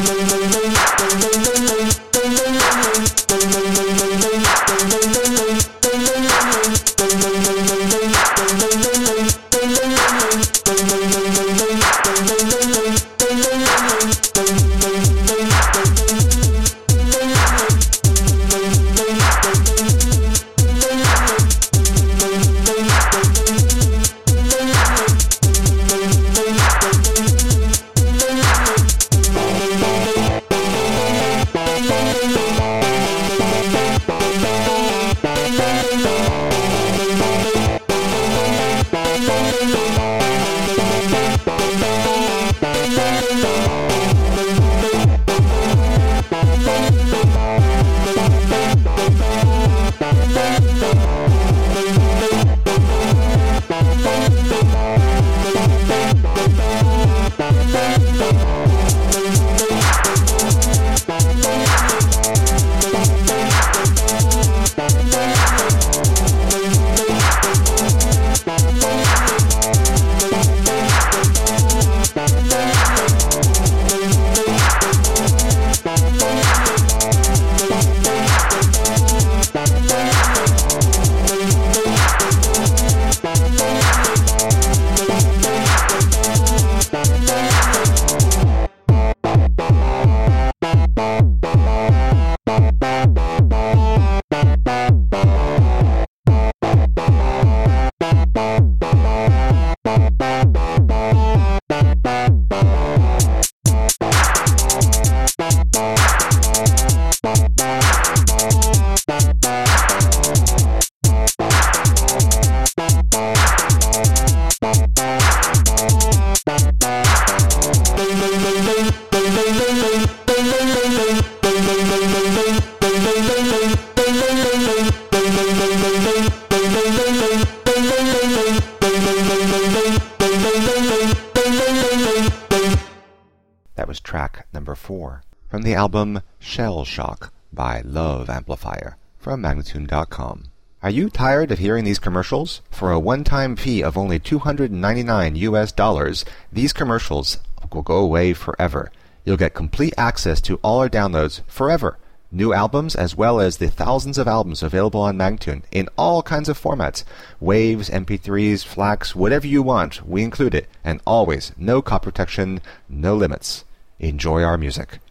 That was track number 4 from the album Shell Shock by Love Amplifier from Magnatune.com. Are you tired of hearing these commercials? For a one-time fee of only $299, these commercials will go away forever. You'll get complete access to all our downloads forever. New albums as well as the thousands of albums available on Magnatune in all kinds of formats. Waves, MP3s, FLACs, whatever you want, we include it. And always, no copy protection, no limits. Enjoy our music.